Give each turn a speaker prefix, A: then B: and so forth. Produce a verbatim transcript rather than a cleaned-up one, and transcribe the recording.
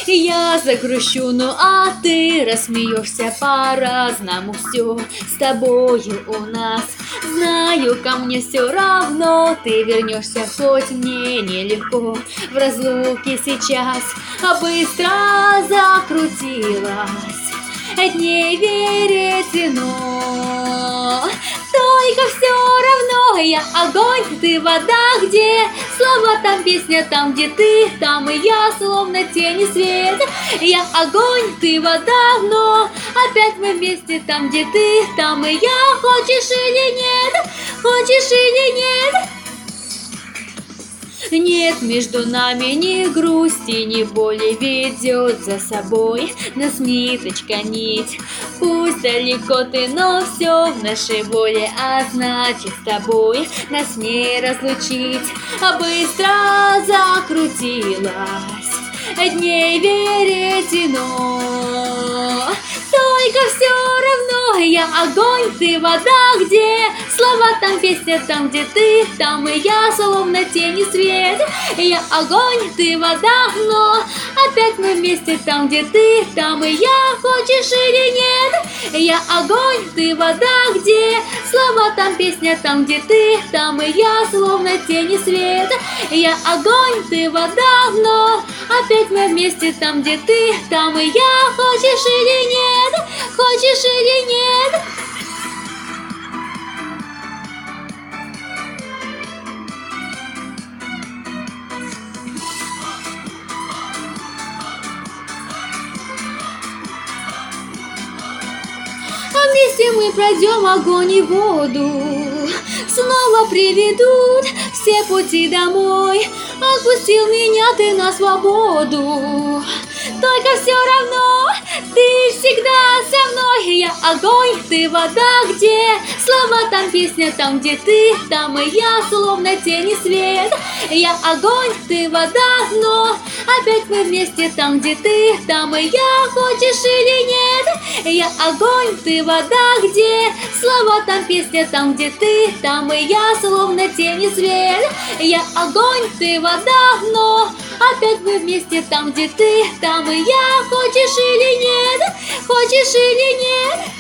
A: Я загрущу, ну а ты рассмеешься по-разному. Все с тобою у нас. Знаю, ко мне все равно. Ты вернешься, хоть мне нелегко. В разлуке сейчас а быстро закрутилась. Дней веретено. Только все равно я огонь, ты вода, где слова, там песня, там где ты, там и я, словно тени свет. Я огонь, ты вода, но опять мы вместе, там где ты, там и я. Хочешь или нет, хочешь или нет? Нет между нами ни грусти, ни боли, ведет за собой нас ниточка, нить. Пусть далеко ты, но все в нашей воле, а значит с тобой нас не разлучить. А быстро закрутилась дней веретено. Только все равно я огонь, ты вода, где слова, там песня, там где ты, там и я, словно тени свет. Я огонь, ты вода, но опять мы вместе, там где ты, там и я. Хочешь или нет? Я огонь, ты вода, где слова, там песня, там где ты, там и я, словно тени свет. Я огонь, ты вода, но опять мы вместе, там где ты, там и я. Хочешь или нет? Хочешь или нет? А вместе мы пройдем огонь и воду, снова приведут все пути домой. Отпустил меня ты на свободу. Только все равно ты всегда со мной. Я огонь, ты вода, где слова, там песня, там где ты, там и я, словно тени свет. Я огонь, ты вода, но опять мы вместе, там где ты, там и я. Хочешь или нет? Я огонь, ты вода, где слова, там песня, там где ты, там и я, словно тени свет. Я огонь, ты вода, но опять мы вместе, там где ты, там и я. Хочешь или нет? Хочешь или нет?